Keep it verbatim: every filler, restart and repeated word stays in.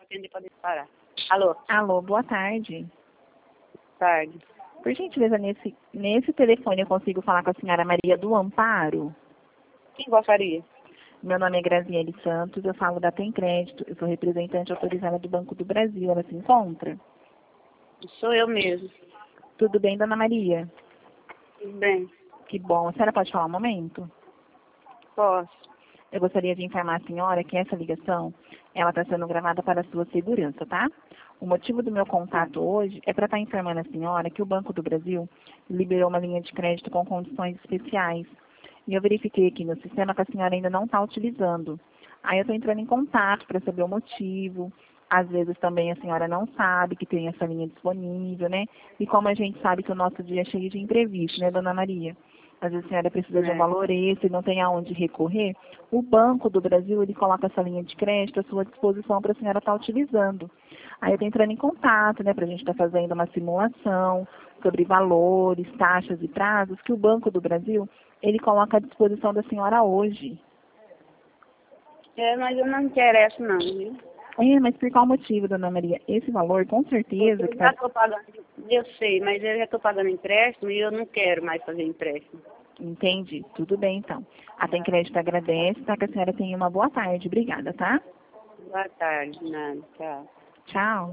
atender para parar. Alô? Alô, boa tarde. Tarde. Por gentileza, nesse, nesse telefone eu consigo falar com a senhora Maria do Amparo? Quem gostaria? Meu nome é Graziele Santos, eu falo da Tem Crédito, eu sou representante autorizada do Banco do Brasil. Ela se encontra? Sou eu mesmo. Tudo bem, dona Maria? Tudo bem. Que bom. A senhora pode falar um momento? Posso. Eu gostaria de informar a senhora que essa ligação, ela está sendo gravada para a sua segurança, tá? O motivo do meu contato hoje é para estar informando a senhora que o Banco do Brasil liberou uma linha de crédito com condições especiais. E eu verifiquei aqui no sistema que a senhora ainda não está utilizando. Aí eu estou entrando em contato para saber o motivo. Às vezes também a senhora não sabe que tem essa linha disponível, né? E como a gente sabe que o nosso dia é cheio de imprevistos, né, dona Maria? Às vezes a senhora precisa de um É. valor extra e não tem aonde recorrer. O Banco do Brasil, ele coloca essa linha de crédito à sua disposição para a senhora estar utilizando. Aí eu estou entrando em contato, né, para a gente estar fazendo uma simulação sobre valores, taxas e prazos que o Banco do Brasil, ele coloca à disposição da senhora hoje. É, mas eu não me interesso não, viu? É, mas por qual motivo, dona Maria? Esse valor, com certeza, Porque que eu já tá... estou pagando, eu sei, mas eu já estou pagando empréstimo e eu não quero mais fazer empréstimo. Entende? Tudo bem, então. A Tem Crédito agradece, tá? Que a senhora tenha uma boa tarde. Obrigada, tá? Boa tarde, nada, tchau. Tchau.